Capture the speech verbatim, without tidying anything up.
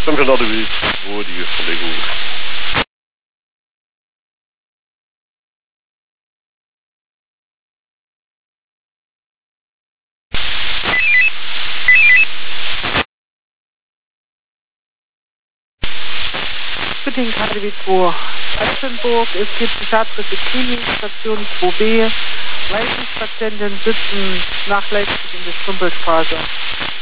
Dann schon Auto wie wo die Verlegung. Splitting K D W zwei Altenburg, es gibt psychiatrische Klinik, Station zwei B, Leistungspatienten sitzen nach Leipzig in der Strümpelstraße.